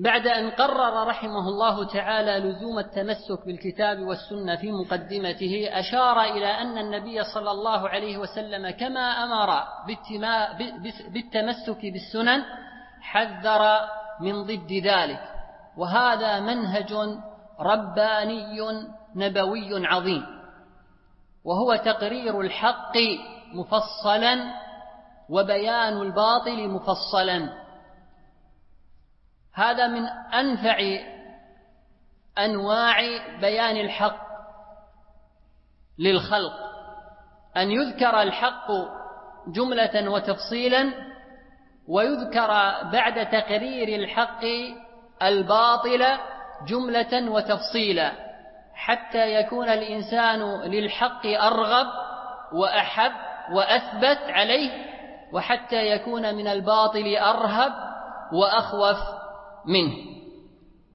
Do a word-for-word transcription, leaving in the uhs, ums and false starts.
بعد أن قرر رحمه الله تعالى لزوم التمسك بالكتاب والسنة في مقدمته، أشار إلى أن النبي صلى الله عليه وسلم كما أمر بالتمسك بالسنن حذر من ضد ذلك، وهذا منهج رباني نبوي عظيم، وهو تقرير الحق مفصلا وبيان الباطل مفصلا. هذا من أنفع أنواع بيان الحق للخلق، أن يذكر الحق جملة وتفصيلا، ويذكر بعد تقرير الحق الباطل جملة وتفصيلا، حتى يكون الإنسان للحق أرغب وأحب وأثبت عليه، وحتى يكون من الباطل أرهب وأخوف منه.